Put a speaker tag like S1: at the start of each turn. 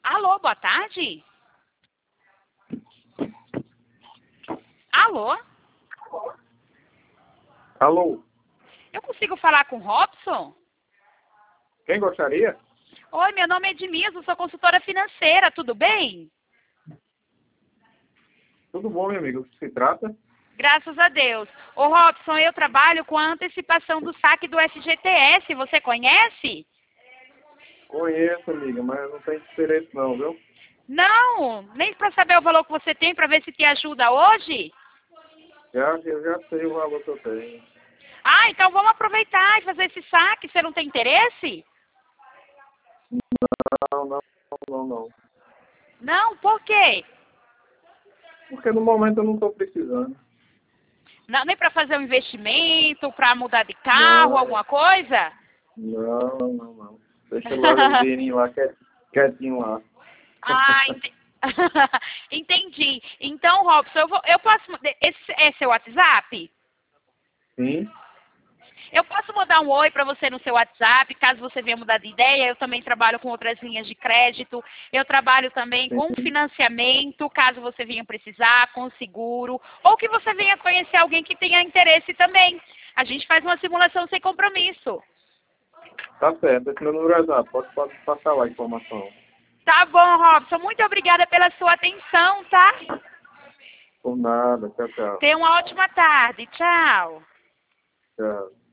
S1: Alô, boa tarde? Alô?
S2: Alô,
S1: Eu consigo falar com o Robson?
S2: quem gostaria?
S1: Oi, meu nome é Edmilson, sou consultora financeira, tudo bem?
S2: Tudo bom, meu amigo? O que se trata?
S1: Graças a Deus. Ô Robson, eu trabalho com a antecipação do saque do FGTS, você conhece?
S2: Conheço, amiga, mas não tem interesse não, viu?
S1: Não, nem para saber o valor que você tem para ver se te ajuda hoje?
S2: Eu já sei o valor que eu tenho.
S1: Ah, então vamos aproveitar e fazer esse saque, você não tem interesse?
S2: Não.
S1: Não, por quê?
S2: Porque no momento eu não estou precisando.
S1: Não, nem para fazer um investimento, para mudar de carro,
S2: Não,
S1: alguma coisa?
S2: não. Deixa lá o dinheirinho lá, quietinho lá.
S1: Ah, entendi. Então, Robson, eu posso. Esse é seu WhatsApp?
S2: Sim,
S1: Eu posso mandar um oi para você no seu WhatsApp, caso você venha mudar de ideia. Eu também trabalho com outras linhas de crédito. Eu trabalho também com
S2: sim.
S1: financiamento, caso você venha precisar, com seguro. Ou que você venha conhecer alguém que tenha interesse também. A gente faz uma simulação sem compromisso.
S2: Tá certo, esse meu número é WhatsApp, pode passar lá a informação.
S1: Tá bom, Robson. Muito obrigada pela sua atenção, tá?
S2: Por nada, tchau.
S1: Tenha uma ótima tarde. Tchau.
S2: Tchau.